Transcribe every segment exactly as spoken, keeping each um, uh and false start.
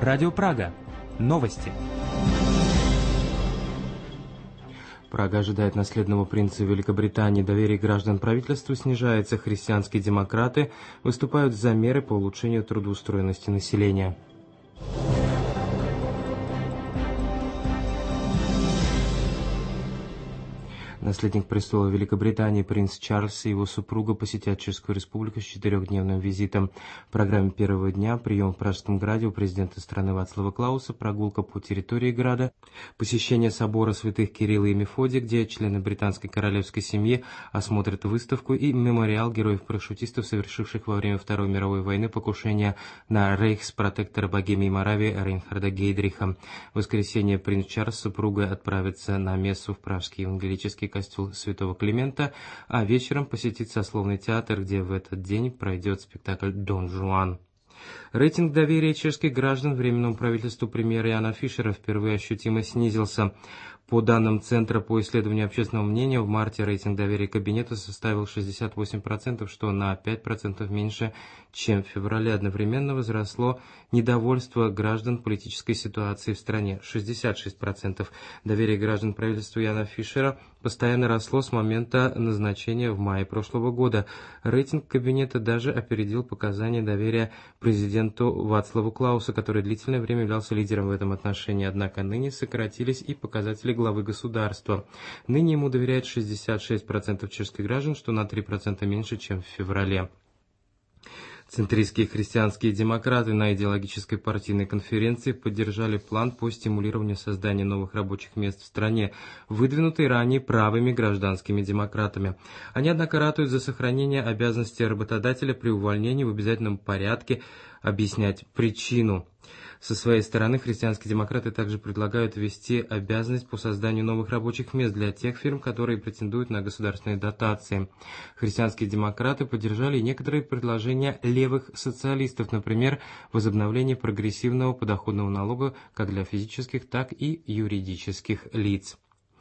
Радио Прага. Новости. Прага ожидает наследного принца Великобритании. Доверие граждан правительству снижается. Христианские демократы выступают за меры по улучшению трудоустроенности населения. Наследник престола Великобритании принц Чарльз и его супруга посетят Чешскую Республику с четырехдневным визитом. В программе первого дня прием в Пражском граде у президента страны Вацлава Клауса, прогулка по территории града, посещение собора святых Кирилла и Мефодия, где члены британской королевской семьи осмотрят выставку, и мемориал героев-парашютистов, совершивших во время Второй мировой войны покушение на рейхспротектора Богемии и Моравии Рейнхарда Гейдриха. В воскресенье принц Чарльз с супругой отправится на мессу в Пражский евангелический костел Святого Климента, а вечером посетит сословный театр, где в этот день пройдет спектакль «Дон Жуан». Рейтинг доверия чешских граждан временному правительству премьера Яна Фишера впервые ощутимо снизился. По данным Центра по исследованию общественного мнения, в марте рейтинг доверия кабинету составил шестьдесят восемь процентов, что на пять процентов меньше, чем в феврале. Одновременно возросло недовольство граждан политической ситуацией в стране – шестьдесят шесть процентов. Доверие граждан правительству Яна Фишера постоянно росло с момента назначения в мае прошлого года. Рейтинг кабинета даже опередил показания доверия президенту Вацлаву Клаусу, который длительное время являлся лидером в этом отношении. Однако ныне сократились и показатели главы государства. Ныне ему доверяет шестьдесят шесть процентов чешских граждан, что на три процента меньше, чем в феврале. Центристские христианские демократы на идеологической партийной конференции поддержали план по стимулированию создания новых рабочих мест в стране, выдвинутый ранее правыми гражданскими демократами. Они, однако, ратуют за сохранение обязанности работодателя при увольнении в обязательном порядке объяснять причину. Со своей стороны, христианские демократы также предлагают ввести обязанность по созданию новых рабочих мест для тех фирм, которые претендуют на государственные дотации. Христианские демократы поддержали некоторые предложения левых социалистов, например, возобновление прогрессивного подоходного налога как для физических, так и юридических лиц.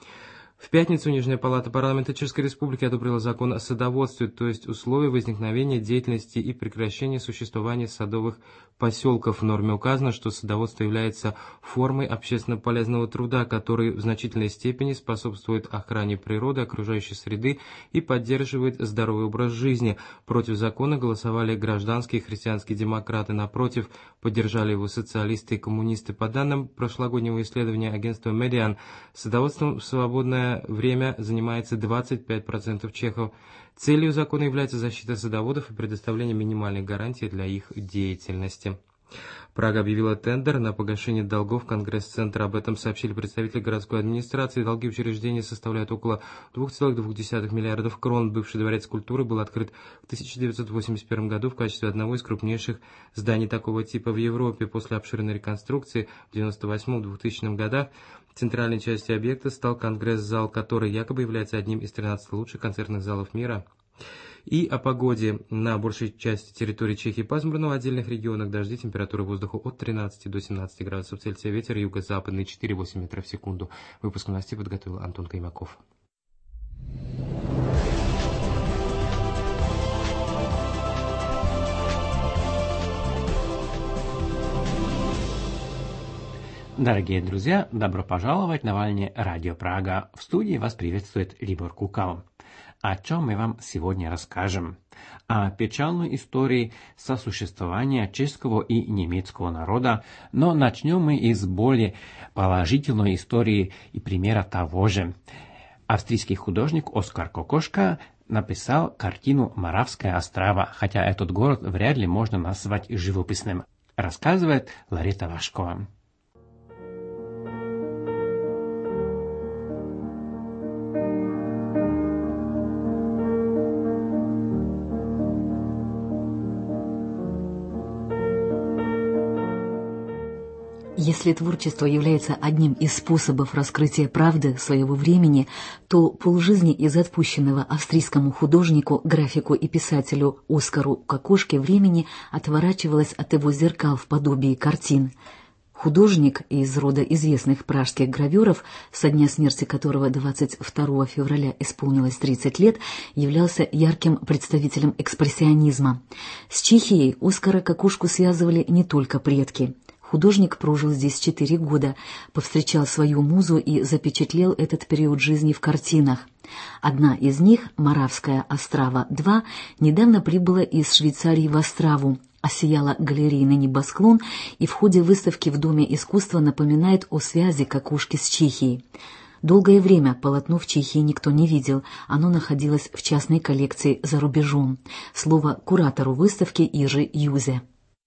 В пятницу Нижняя палата парламента Чешской Республики одобрила закон о садоводстве, то есть условия возникновения деятельности и прекращения существования садовых поселков. В норме указано, что садоводство является формой общественно полезного труда, который в значительной степени способствует охране природы, окружающей среды и поддерживает здоровый образ жизни. Против закона голосовали гражданские и христианские демократы. Напротив, поддержали его социалисты и коммунисты. По данным прошлогоднего исследования агентства Median, садоводством в свободное время занимается двадцать пять процентов чехов. Целью закона является защита садоводов и предоставление минимальных гарантий для их деятельности. Прага объявила тендер на погашение долгов Конгресс-центра. Об этом сообщили представители городской администрации. Долги учреждения составляют около двух целых двух десятых миллиардов крон. Бывший дворец культуры был открыт в тысяча девятьсот восемьдесят первом году в качестве одного из крупнейших зданий такого типа в Европе. После обширной реконструкции в девяносто восьмом — двухтысячном годах центральной частью объекта стал Конгресс-зал, который якобы является одним из тринадцати лучших концертных залов мира. И о погоде. На большей части территории Чехии пасмурно, в отдельных регионах дожди, температура воздуха от тринадцати до семнадцати градусов Цельсия, ветер юго-западный четыре — восемь метров в секунду. Выпуск новостей подготовил Антон Каймаков. Дорогие друзья, добро пожаловать на волне Радио Прага. В студии вас приветствует Libor Kukal. О чем мы вам сегодня расскажем? О печальной истории сосуществования чешского и немецкого народа, но начнем мы из более положительной истории и примера того же. Австрийский художник Оскар Кокошка написал картину «Моравская острова», хотя этот город вряд ли можно назвать живописным, рассказывает Ларита Вашкова. Если творчество является одним из способов раскрытия правды своего времени, то полжизни из отпущенного австрийскому художнику, графику и писателю Оскару Кокошке времени отворачивалось от его зеркал в подобии картин. Художник из рода известных пражских гравюров, со дня смерти которого двадцать второго февраля исполнилось тридцать лет, являлся ярким представителем экспрессионизма. С Чехией Оскара Кокошку связывали не только предки. Художник прожил здесь четыре года, повстречал свою музу и запечатлел этот период жизни в картинах. Одна из них, «Моравская Острава-два», недавно прибыла из Швейцарии в Остраву, осияла галерейный небосклон и в ходе выставки в Доме искусства напоминает о связи Кокошки с Чехией. Долгое время полотно в Чехии никто не видел, оно находилось в частной коллекции за рубежом. Слово куратору выставки Иже Юзе.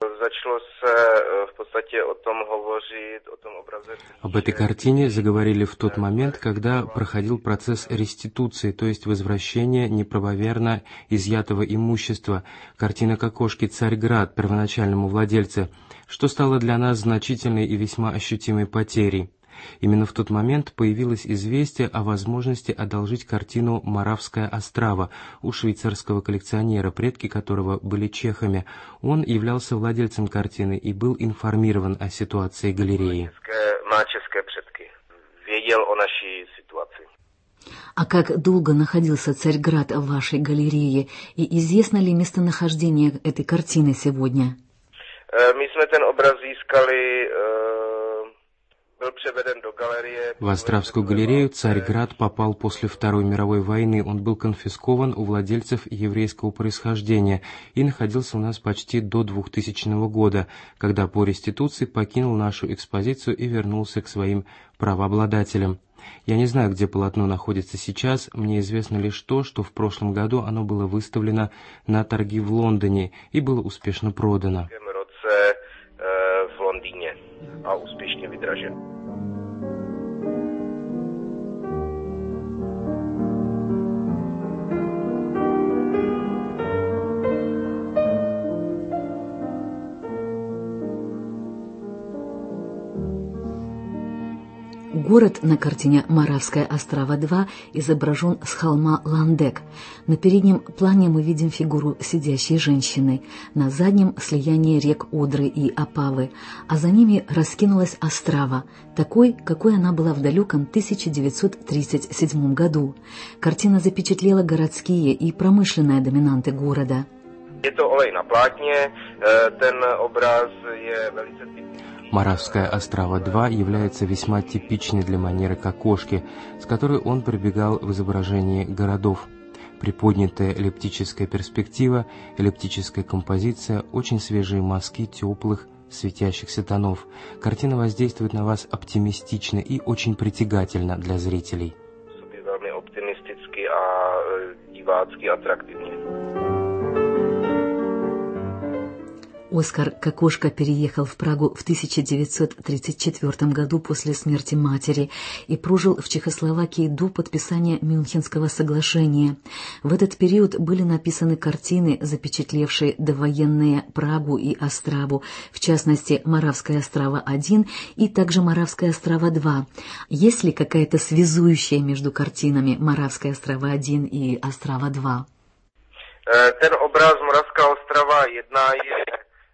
Об этой картине заговорили в тот момент, когда проходил процесс реституции, то есть возвращения неправомерно изъятого имущества, картина «Кокошки Царьград» первоначальному владельцу, что стало для нас значительной и весьма ощутимой потерей. Именно в тот момент появилось известие о возможности одолжить картину «Моравская Острава» у швейцарского коллекционера, предки которого были чехами. Он являлся владельцем картины и был информирован о ситуации галереи. А как долго находился Царьград в вашей галерее, и известно ли местонахождение этой картины сегодня? Мы ten obraz získali. В Островскую галерею Царьград попал после Второй мировой войны. Он был конфискован у владельцев еврейского происхождения и находился у нас почти до двухтысячного года, когда по реституции покинул нашу экспозицию и вернулся к своим правообладателям. Я не знаю, где полотно находится сейчас, мне известно лишь то, что в прошлом году оно было выставлено на торги в Лондоне и было успешно продано. A úspěšně vydražen. Город на картине «Моравская Острава-два» изображен с холма Ландек. На переднем плане мы видим фигуру сидящей женщины, на заднем — слияние рек Одры и Опавы, а за ними раскинулась Острава, такой, какой она была в далеком тысяча девятьсот тридцать седьмом году. Картина запечатлела городские и промышленные доминанты города. Это олej на платне, ten obraz je velice typický. «Моравская Острава-два» является весьма типичной для манеры Кокошки, с которой он прибегал в изображении городов. Приподнятая эллиптическая перспектива, эллиптическая композиция, очень свежие мазки теплых, светящихся тонов. Картина воздействует на вас оптимистично и очень притягательно для зрителей. Velmi optimisticky a divácky atraktivně. Оскар Кокошка переехал в Прагу в тысяча девятьсот тридцать четвёртом году после смерти матери и прожил в Чехословакии до подписания Мюнхенского соглашения. В этот период были написаны картины, запечатлевшие довоенные Прагу и Остраву, в частности «Моравская Острава-один» и также «Моравская Острава-два». Есть ли какая-то связующая между картинами «Моравская Острава-один» и «Острава-два»? Ten obraz Moravská Ostrava-jedna je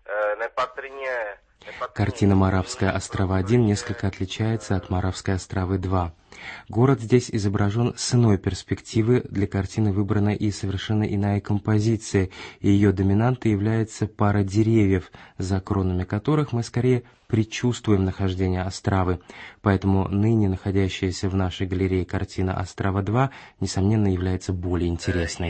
Картина «Моравская Острава-один» несколько отличается от «Моравской Остравы-два». Город здесь изображен с иной перспективы, для картины выбрана и совершенно иная композиция, и ее доминантой является пара деревьев, за кронами которых мы скорее предчувствуем нахождение Остравы. Поэтому ныне находящаяся в нашей галерее картина «Острава-два» несомненно является более интересной.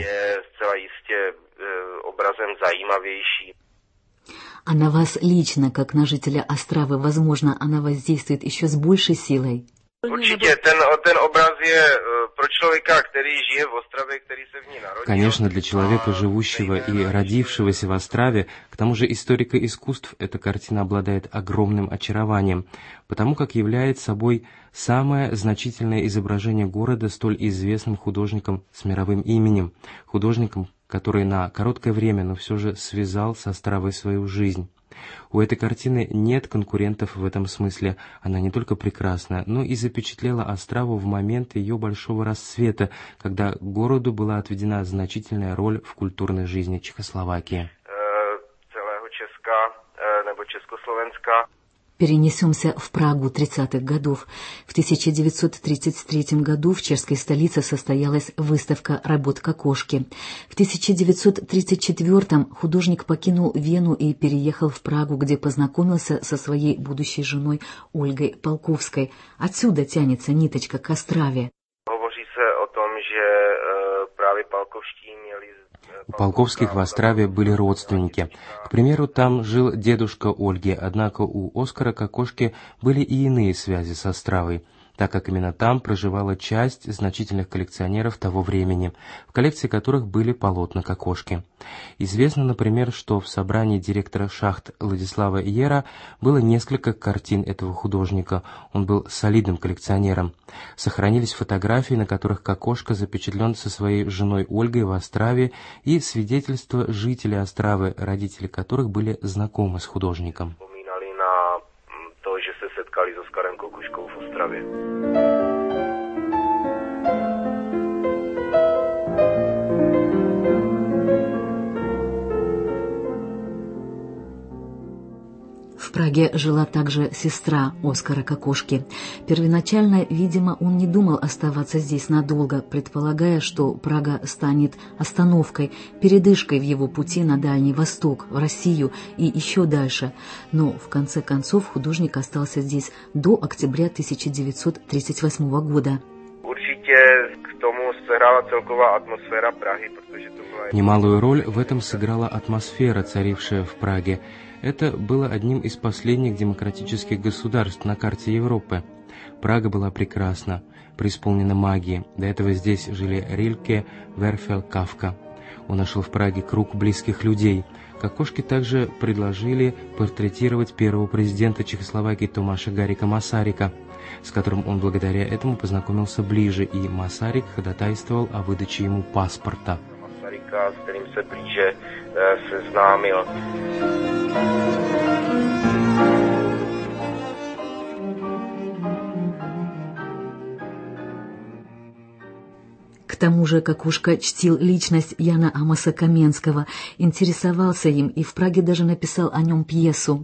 А на вас лично, как на жителя Остравы, возможно, она воздействует еще с большей силой? Určitě, ten, ten obraz je pro člověka, který žije v Ostravě, který se v ní narodil. Конечно, для человека, живущего и родившегося в Острове, к тому же историка искусств, эта картина обладает огромным очарованием, потому как является собой самое значительное изображение города столь известным художником с мировым именем, художником, который на короткое время, но все же связал с Островой свою жизнь. У этой картины нет конкурентов в этом смысле. Она не только прекрасна, но и запечатлела Острову в момент ее большого расцвета, когда городу была отведена значительная роль в культурной жизни Чехословакии. Целого Česka, nebo Československa. Перенесемся в Прагу тридцатых годов. В тысяча девятьсот тридцать третьем году в чешской столице состоялась выставка работ Кокошки. В тысяча девятьсот тридцать четвёртом художник покинул Вену и переехал в Прагу, где познакомился со своей будущей женой Ольгой Полковской. Отсюда тянется ниточка к Остраве. Hovoří se o tom, že právě Полковští měli. У Полковских в Острове были родственники. К примеру, там жил дедушка Ольги, однако у Оскара Кокошки были и иные связи с Островой, так как именно там проживала часть значительных коллекционеров того времени, в коллекции которых были полотна Кокошки. Известно, например, что в собрании директора шахт Владислава Йера было несколько картин этого художника. Он был солидным коллекционером. Сохранились фотографии, на которых Кокошка запечатлен со своей женой Ольгой в Острове, и свидетельства жителей Островы, родители которых были знакомы с художником. Že se setkali s Oskarem Kokuškou v Ostravě. В Праге жила также сестра Оскара Кокошки. Первоначально, видимо, он не думал оставаться здесь надолго, предполагая, что Прага станет остановкой, передышкой в его пути на Дальний Восток, в Россию и еще дальше. Но, в конце концов, художник остался здесь до октября тысяча девятьсот тридцать восьмого года. Немалую роль в этом сыграла атмосфера, царившая в Праге. Это было одним из последних демократических государств на карте Европы. Прага была прекрасна, преисполнена магии. До этого здесь жили Рильке, Верфел, Кафка. Он нашел в Праге круг близких людей. Кокошки также предложили портретировать первого президента Чехословакии Томаша Гарика Масарика, с которым он благодаря этому познакомился ближе, и Масарик ходатайствовал о выдаче ему паспорта. Масарика, с которым се ближе сeznámil. К тому же Кокошка чтил личность Яна Амоса Каменского, интересовался им и в Праге даже написал о нем пьесу.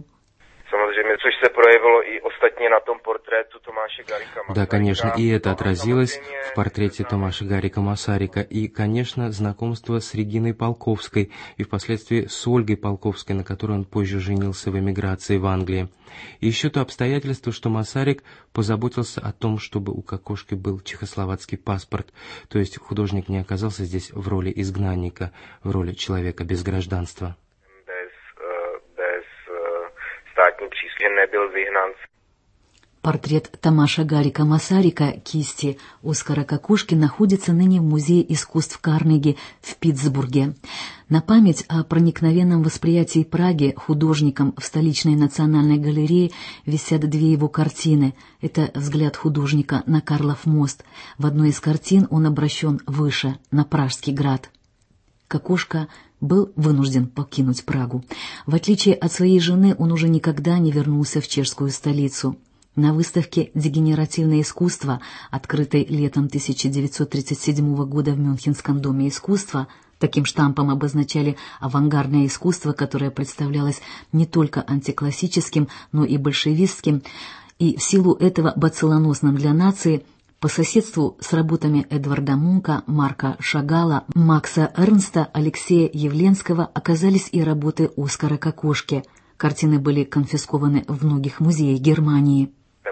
Да, конечно, и это отразилось в портрете Томаша Гарика Масарика, и, конечно, знакомство с Региной Полковской и впоследствии с Ольгой Полковской, на которой он позже женился в эмиграции в Англии. И еще то обстоятельство, что Масарик позаботился о том, чтобы у Кокошки был чехословацкий паспорт, то есть художник не оказался здесь в роли изгнанника, в роли человека без гражданства. Портрет Томаша Гарика Масарика кисти Оскара Кокошки находится ныне в Музее искусств Карнеги в Питтсбурге. На память о проникновенном восприятии Праги художником в столичной национальной галерее висят две его картины. Это взгляд художника на Карлов мост. В одной из картин он обращен выше, на Пражский град. Кокошка был вынужден покинуть Прагу. В отличие от своей жены, он уже никогда не вернулся в чешскую столицу. На выставке «Дегенеративное искусство», открытой летом тысяча девятьсот тридцать седьмого года в Мюнхенском доме искусства, таким штампом обозначали авангардное искусство, которое представлялось не только антиклассическим, но и большевистским, и в силу этого бациллоносным для нации, по соседству с работами Эдварда Мунка, Марка Шагала, Макса Эрнста, Алексея Явленского оказались и работы Оскара Кокошки. Картины были конфискованы в многих музеях Германии.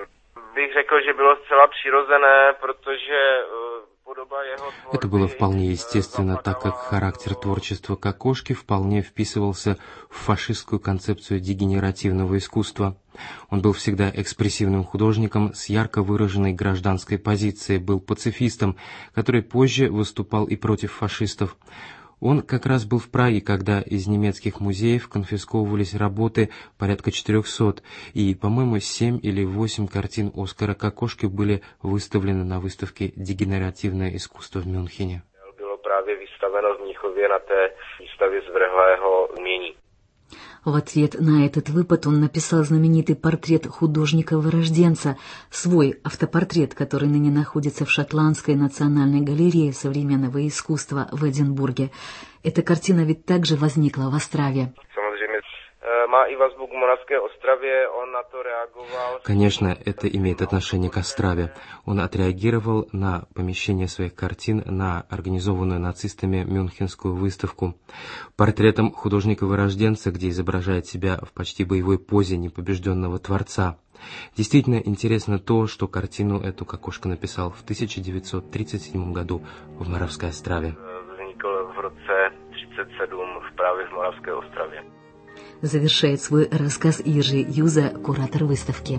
Это было вполне естественно, так как характер творчества Кокошки вполне вписывался в фашистскую концепцию дегенеративного искусства. Он был всегда экспрессивным художником с ярко выраженной гражданской позицией, был пацифистом, который позже выступал и против фашистов. Он как раз был в Праге, когда из немецких музеев конфисковывались работы порядка четырехсот, и, по-моему, семь или восемь картин Оскара Кокошки были выставлены на выставке «Дегенеративное искусство» в Мюнхене. Было právě vystaveno v Mnichově na té výstavě zvrhlého umění. В ответ на этот выпад он написал знаменитый портрет художника-вырожденца, свой автопортрет, который ныне находится в Шотландской национальной галерее современного искусства в Эдинбурге. Эта картина ведь также возникла в Острове. má i vazbu k Moravské Ostravě, on na to reagoval. Конечно, это имеет отношение к Острове. Он отреагировал на помещение своих картин на организованную нацистами Мюнхенскую выставку. Портретом художника-вырожденца, где изображает себя в почти боевой позе непобежденного творца. Действительно интересно то, что картину эту Кокошка написал в тысяча девятьсот тридцать седьмом году в Моравской Острове. Vznikl v roce třicet sedm v právě v Moravské Ostravě. Завершает свой рассказ Иржи Юза, куратор выставки.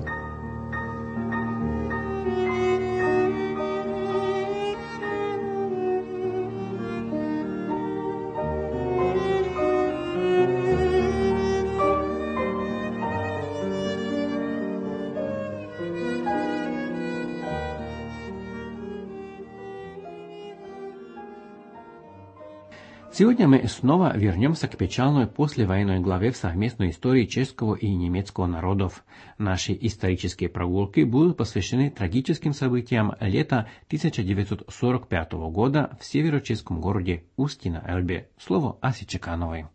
Сегодня мы снова вернемся к печальной послевоенной главе в совместной истории чешского и немецкого народов. Наши исторические прогулки будут посвящены трагическим событиям лета тысяча девятьсот сорок пятого года в северо-чешском городе Ústí на Elbě. Слово Асе Чекановой.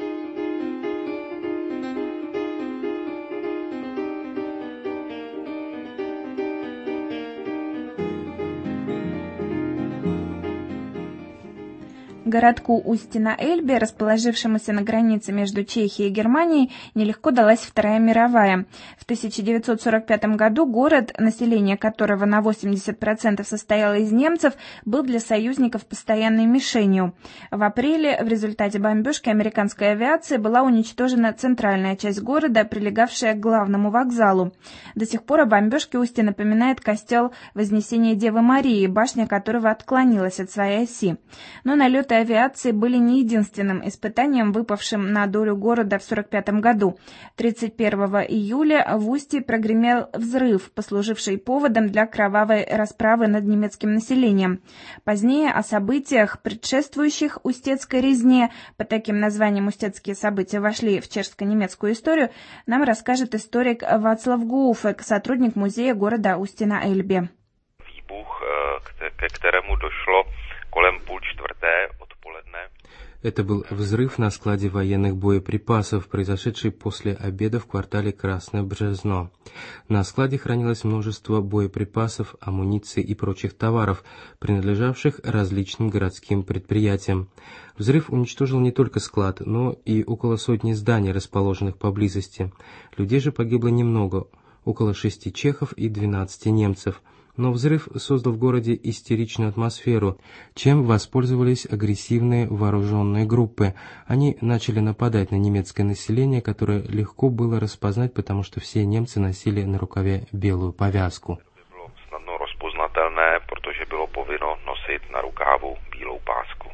Городку Ústí на Elbě, расположившемуся на границе между Чехией и Германией, нелегко далась Вторая мировая. В тысяча девятьсот сорок пятом году город, население которого на восемьдесят процентов состояло из немцев, был для союзников постоянной мишенью. В апреле в результате бомбежки американской авиации была уничтожена центральная часть города, прилегавшая к главному вокзалу. До сих пор о бомбежке Ústí напоминает костел Вознесения Девы Марии, башня которого отклонилась от своей оси. Но налеты авиации были не единственным испытанием, выпавшим на долю города в сорок пятом году. тридцать первого июля в Ústí прогремел взрыв, послуживший поводом для кровавой расправы над немецким населением. Позднее о событиях, предшествующих Устецкой резне, под таким названием устецкие события вошли в чешско-немецкую историю, нам расскажет историк Václav Goufek, сотрудник музея города Ústí на Elbě. Výbuch, ke kterému došlo kolem půl čtvrté odpoledne. Это был взрыв на складе военных боеприпасов, произошедший после обеда в квартале Красное Бřezno. На складе хранилось множество боеприпасов, амуниции и прочих товаров, принадлежавших различным городским предприятиям. Взрыв уничтожил не только склад, но и около сотни зданий, расположенных поблизости. Людей же погибло немного, около шести чехов и двенадцати немцев. Но взрыв создал в городе истеричную атмосферу, чем воспользовались агрессивные вооруженные группы. Они начали нападать на немецкое население, которое легко было распознать, потому что все немцы носили на рукаве белую повязку. Bylo snadno rozpoznatelné, protože bylo povinno nosit na rukávu bílou pásku.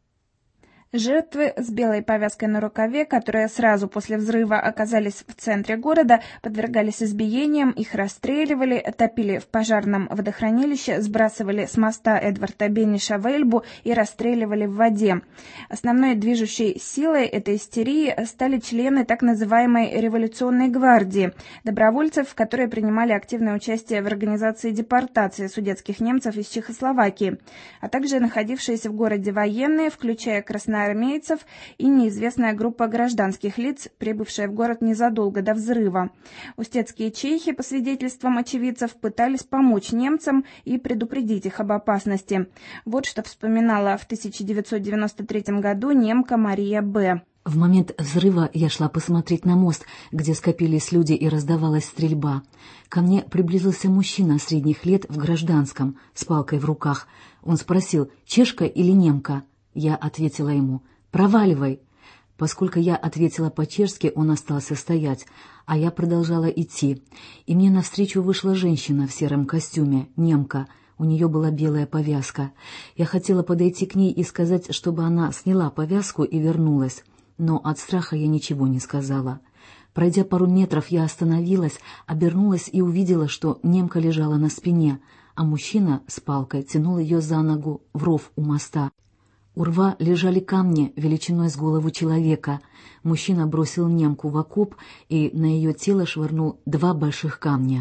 Жертвы с белой повязкой на рукаве, которые сразу после взрыва оказались в центре города, подвергались избиениям, их расстреливали, топили в пожарном водохранилище, сбрасывали с моста Эдварда Бениша в Эльбу и расстреливали в воде. Основной движущей силой этой истерии стали члены так называемой революционной гвардии, добровольцев, которые принимали активное участие в организации депортации судетских немцев из Чехословакии, а также находившиеся в городе военные, включая красноармейцев, армейцев и неизвестная группа гражданских лиц, прибывшая в город незадолго до взрыва. Устецкие чехи, по свидетельствам очевидцев, пытались помочь немцам и предупредить их об опасности. Вот что вспоминала в тысяча девятьсот девяносто третьем году немка Мария Б. В момент взрыва я шла посмотреть на мост, где скопились люди и раздавалась стрельба. Ко мне приблизился мужчина средних лет в гражданском, с палкой в руках. Он спросил, чешка или немка? Я ответила ему «Проваливай». Поскольку я ответила по-чешски, он остался стоять, а я продолжала идти. И мне навстречу вышла женщина в сером костюме, немка. У нее была белая повязка. Я хотела подойти к ней и сказать, чтобы она сняла повязку и вернулась. Но от страха я ничего не сказала. Пройдя пару метров, я остановилась, обернулась и увидела, что немка лежала на спине, а мужчина с палкой тянул ее за ногу в ров у моста. У рва лежали камни величиной с голову человека. Мужчина бросил немку в окоп и на ее тело швырнул два больших камня.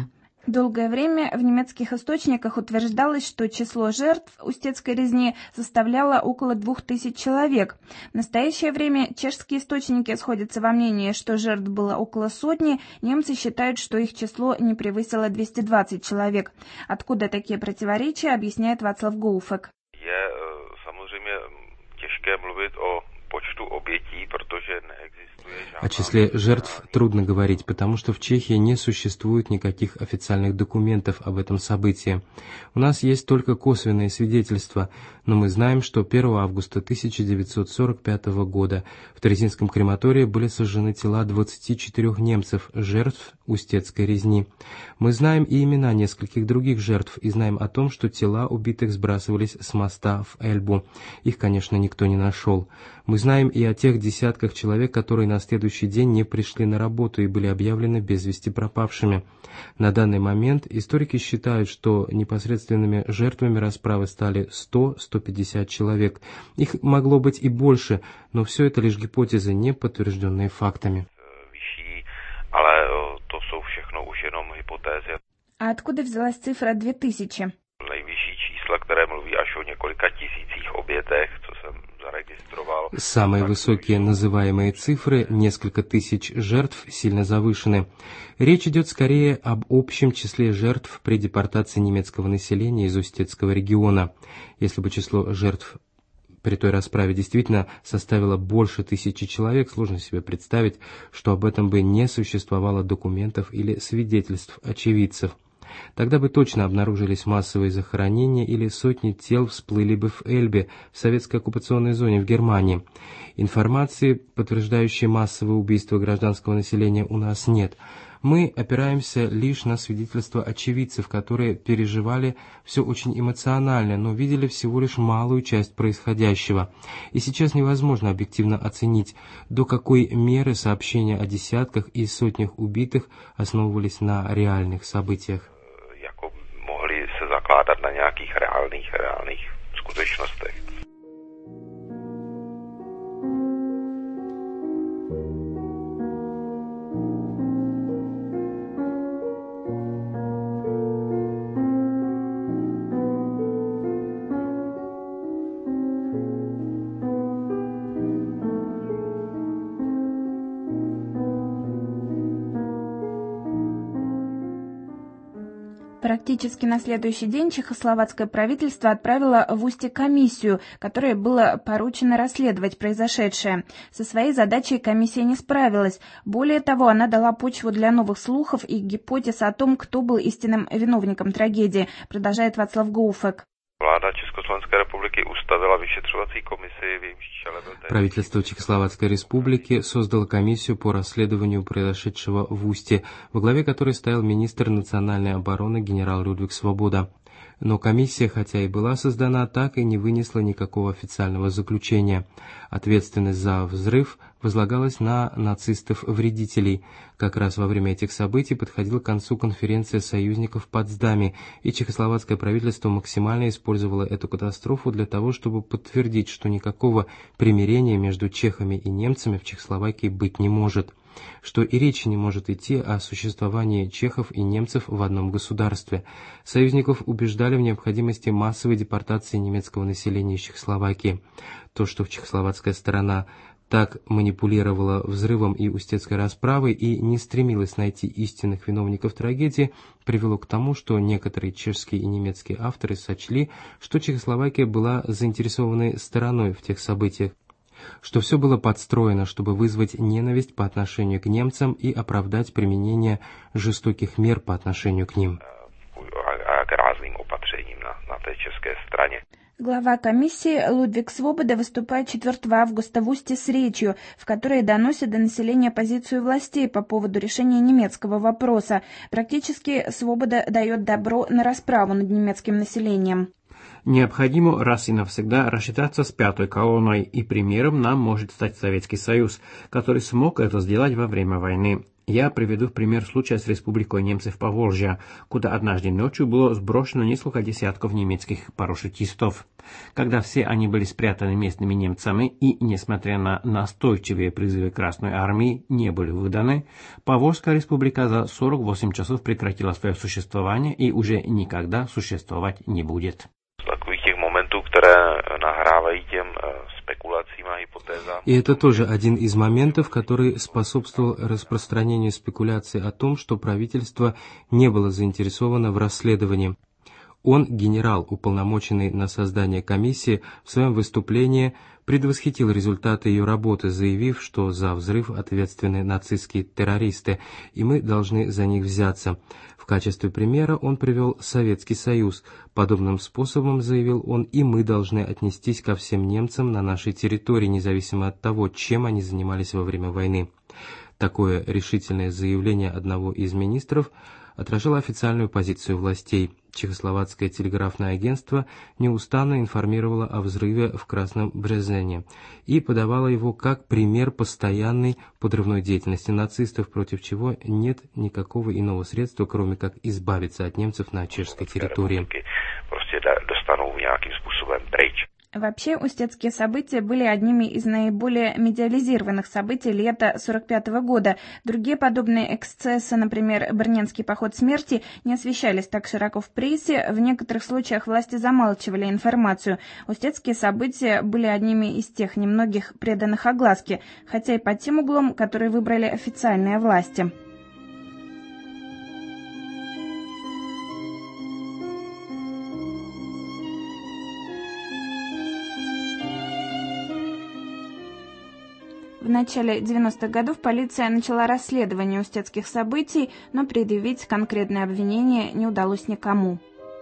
Долгое время в немецких источниках утверждалось, что число жертв устецкой резни составляло около двух тысяч человек. В настоящее время чешские источники сходятся во мнении, что жертв было около сотни, немцы считают, что их число не превысило двести двадцать человек. Откуда такие противоречия, объясняет Václav Goufek. Je samozřejmě těžké mluvit o počtu obětí, protože neexistuje. О числе жертв трудно говорить, потому что в Чехии не существует никаких официальных документов об этом событии. У нас есть только косвенные свидетельства, но мы знаем, что первого августа тысяча девятьсот сорок пятого года в Терезинском крематории были сожжены тела двадцати четырёх немцев, жертв устецкой резни. Мы знаем и имена нескольких других жертв и знаем о том, что тела убитых сбрасывались с моста в Эльбу. Их, конечно, никто не нашел. Мы знаем и о тех десятках человек, которые на следующий день не пришли на работу и были объявлены без вести пропавшими. На данный момент историки считают, что непосредственными жертвами расправы стали сто — сто пятьдесят человек. Их могло быть и больше, но все это лишь гипотезы, не подтвержденные фактами. А откуда взялась цифра две тысячи? Самые высокие называемые цифры, несколько тысяч жертв, сильно завышены. Речь идет скорее об общем числе жертв при депортации немецкого населения из Устецкого региона. Если бы число жертв при той расправе действительно составило больше тысячи человек, сложно себе представить, что об этом бы не существовало документов или свидетельств очевидцев. Тогда бы точно обнаружились массовые захоронения или сотни тел всплыли бы в Эльбе, в советской оккупационной зоне в Германии. Информации, подтверждающей массовые убийства гражданского населения, у нас нет. Мы опираемся лишь на свидетельства очевидцев, которые переживали все очень эмоционально, но видели всего лишь малую часть происходящего. И сейчас невозможно объективно оценить, до какой меры сообщения о десятках и сотнях убитых основывались на реальных событиях. Zakládat na nějakých reálných, reálných skutečnostech. Практически на следующий день чехословацкое правительство отправило в Устье комиссию, которой было поручено расследовать произошедшее. Со своей задачей комиссия не справилась. Более того, она дала почву для новых слухов и гипотез о том, кто был истинным виновником трагедии, продолжает Václav Goufek. Правительство Чехословацкой Республики создало комиссию по расследованию произошедшего в Устье, во главе которой стоял министр национальной обороны генерал Людвиг Свобода. Но комиссия, хотя и была создана, так и не вынесла никакого официального заключения. Ответственность за взрыв возлагалась на нацистов-вредителей. Как раз во время этих событий подходила к концу конференция союзников в Потсдаме, и чехословацкое правительство максимально использовало эту катастрофу для того, чтобы подтвердить, что никакого примирения между чехами и немцами в Чехословакии быть не может, что и речи не может идти о существовании чехов и немцев в одном государстве. Союзников убеждали в необходимости массовой депортации немецкого населения из Чехословакии. То, что чехословацкая сторона так манипулировала взрывом и устецкой расправой и не стремилась найти истинных виновников трагедии, привело к тому, что некоторые чешские и немецкие авторы сочли, что Чехословакия была заинтересованной стороной в тех событиях, что все было подстроено, чтобы вызвать ненависть по отношению к немцам и оправдать применение жестоких мер по отношению к ним. Глава комиссии Людвиг Свобода выступает четвёртого августа в Устье с речью, в которой доносит до населения позицию властей по поводу решения немецкого вопроса. Практически Свобода дает добро на расправу над немецким населением. Необходимо раз и навсегда рассчитаться с пятой колонной, и примером нам может стать Советский Союз, который смог это сделать во время войны. Я приведу в пример случая с Республикой немцев Поволжья, куда однажды ночью было сброшено несколько десятков немецких парашютистов. Когда все они были спрятаны местными немцами и, несмотря на настойчивые призывы Красной Армии, не были выданы, Поволжская республика за сорок восемь часов прекратила свое существование и уже никогда существовать не будет. И это тоже один из моментов, который способствовал распространению спекуляций о том, что правительство не было заинтересовано в расследовании. Он, генерал, уполномоченный на создание комиссии, в своем выступлении предвосхитил результаты ее работы, заявив, что за взрыв ответственны нацистские террористы, и мы должны за них взяться. В качестве примера он привел Советский Союз. Подобным способом, заявил он, и мы должны отнестись ко всем немцам на нашей территории, независимо от того, чем они занимались во время войны. Такое решительное заявление одного из министров отражало официальную позицию властей. Чехословацкое телеграфное агентство неустанно информировало о взрыве в Красном Брезене и подавало его как пример постоянной подрывной деятельности нацистов, против чего нет никакого иного средства, кроме как избавиться от немцев на чешской территории. Вообще, устецкие события были одними из наиболее медиализированных событий лета сорок пятого года. Другие подобные эксцессы, например, Брненский поход смерти, не освещались так широко в прессе. В некоторых случаях власти замалчивали информацию. Устецкие события были одними из тех немногих преданных огласке, хотя и под тем углом, который выбрали официальные власти. В начале девяностых годов полиция начала расследование устецких событий, но предъявить конкретное обвинение не удалось никому.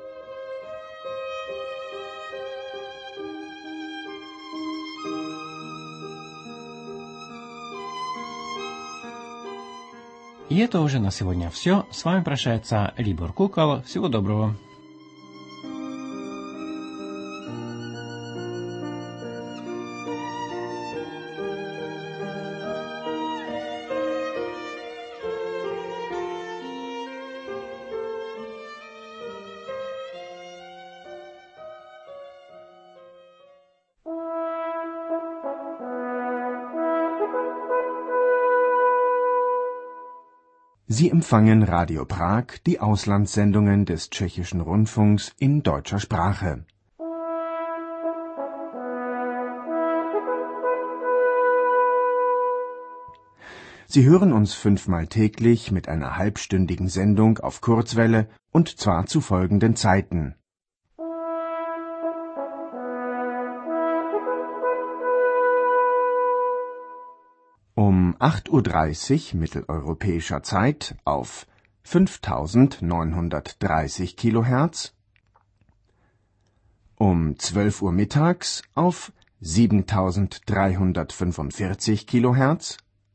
И это уже на сегодня все. С вами прощается Либор Кукол. Всего доброго. Sie empfangen Radio Prag, die Auslandssendungen des Tschechischen Rundfunks in deutscher Sprache. Sie hören uns fünfmal täglich mit einer halbstündigen Sendung auf Kurzwelle und zwar zu folgenden Zeiten: um acht Uhr dreißig mitteleuropäischer Zeit auf fünftausendneunhundertdreißig Kilohertz, um zwölf Uhr mittags auf siebentausenddreihundertfünfundvierzig Kilohertz,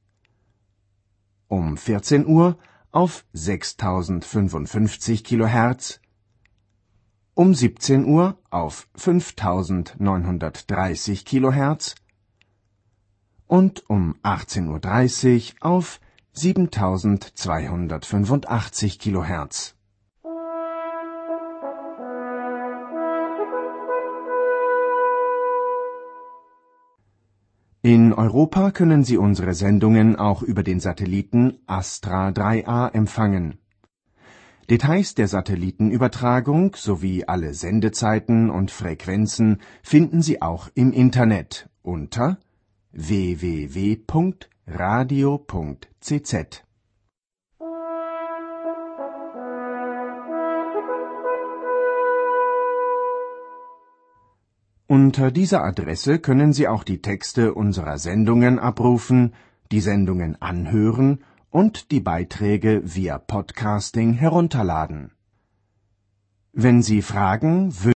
um vierzehn Uhr auf sechstausendfünfundfünfzig Kilohertz, um siebzehn Uhr auf fünftausendneunhundertdreißig Kilohertz und um achtzehn Uhr dreißig auf siebentausendzweihundertfünfundachtzig Kilohertz. In Europa können Sie unsere Sendungen auch über den Satelliten Astra drei A empfangen. Details der Satellitenübertragung sowie alle Sendezeiten und Frequenzen finden Sie auch im Internet unter w w w punkt radio punkt c z. Unter dieser Adresse können Sie auch die Texte unserer Sendungen abrufen, die Sendungen anhören und die Beiträge via Podcasting herunterladen. Wenn Sie Fragen,